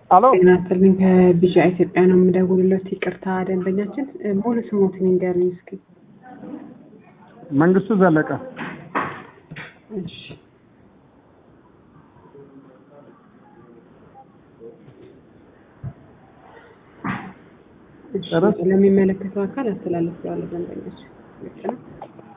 አሎ ጤና ይስጥልኝ ከቢጫ ኢትዮጵያ ነው የምደውልልዎት። ይቅርታ ደንበኛችን ሙሉ ስሞትን ይንገሩኝ እስኪ። መንግስቱ ዘለቀ። እሺ እሺ፣ ለሚመለከተው አካል አስተላልፈዋለሁ። ደንበኛችን ልክ ነው።